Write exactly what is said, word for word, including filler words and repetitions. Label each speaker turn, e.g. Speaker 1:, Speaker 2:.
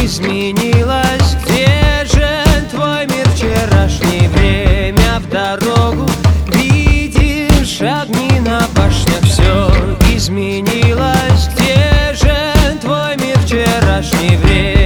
Speaker 1: изменилось. Где же твой мир вчерашний? Время в дорогу, видишь огни на башнях. Все изменилось. Где же твой мир вчерашний? Время